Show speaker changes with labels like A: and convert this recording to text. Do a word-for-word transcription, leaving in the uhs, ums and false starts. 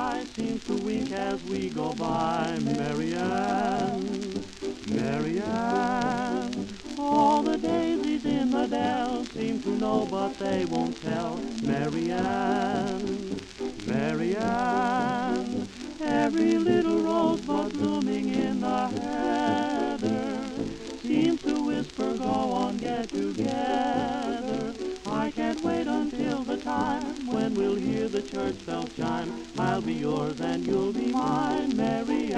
A: eye seems to wink as we go by. Mary Ann, Mary Ann, all the daisies in the dell seem to know but they won't tell. Mary Ann, Mary Ann, every little rosebud blooming in the heather seems to whisper, go on, get together. I can't wait until the time when we'll hear the church bells chime. I'll be yours and you'll be mine, Mary